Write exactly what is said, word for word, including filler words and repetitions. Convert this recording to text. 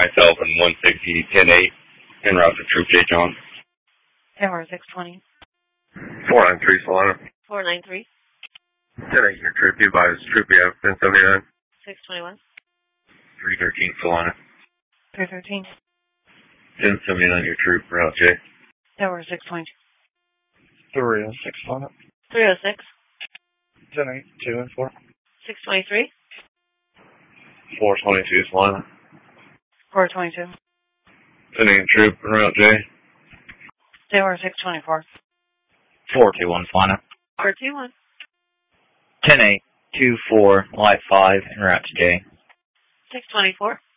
myself and one sixty, ten eight, en route to Troop J. John. Tower six twenty. four nine three, Solana. four nine three. ten eight, your Troop, you advise Troop, you have ten seventy-nine. six twenty-one. three thirteen, Solana. three thirteen. ten seventy-nine, your Troop, route J. Tower six twenty-two. three oh six, Solana. three oh six. ten eight, two and four. six twenty-three. four twenty-two, Solana. four twenty-two. ten eight, Troop, en route J. Tower six twenty-four. four two one, Solana. four two one. ten eight, two four, light five, en route to J. six twenty-four.